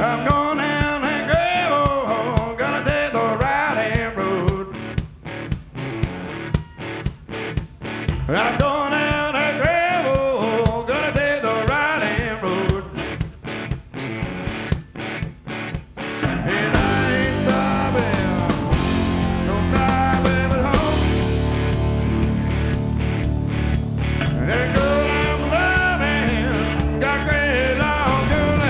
I'm going down that gravel, gonna take the right hand road. I'm going